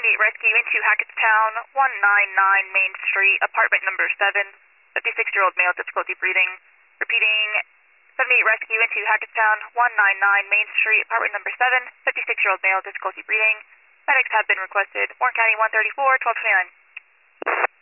78 rescue into Hackettstown, 199 Main Street, apartment number 7, 56-year-old male, difficulty breathing. Repeating, 78 rescue into Hackettstown, 199 Main Street, apartment number 7, 56-year-old male, difficulty breathing. Medics have been requested. Warren County 134, 1229.